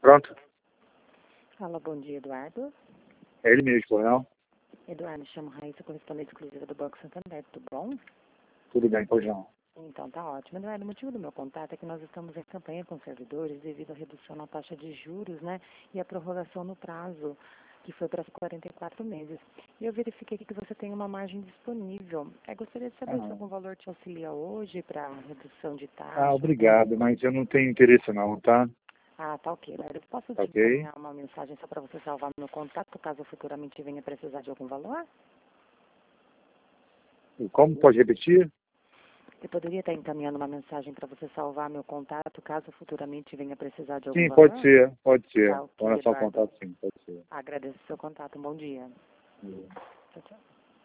Pronto? Fala, bom dia, Eduardo. É ele mesmo, Coronel. Eduardo, me chamo Raíssa, correspondente exclusiva do Banco Santander, tudo bom? Tudo bem, pois não. Então, tá ótimo. Eduardo, o motivo do meu contato é que nós estamos em campanha com servidores devido à redução na taxa de juros, né, e a prorrogação no prazo, que foi para 44 meses. E eu verifiquei aqui que você tem uma margem disponível. Gostaria de saber se algum valor te auxilia hoje para redução de taxa. Obrigado, mas eu não tenho interesse não, tá? Tá ok, Eduardo. Eu posso Tá te ok? encaminhar uma mensagem só para você salvar meu contato, caso futuramente venha precisar de algum valor? E como pode repetir? Eu poderia estar encaminhando uma mensagem para você salvar meu contato, caso futuramente venha precisar de algum Sim, valor? pode ser, pode ser. Tá ok, Vou lançar o Eduardo. contato sim, pode ser. Agradeço o seu contato. Um bom dia. Tchau, tchau.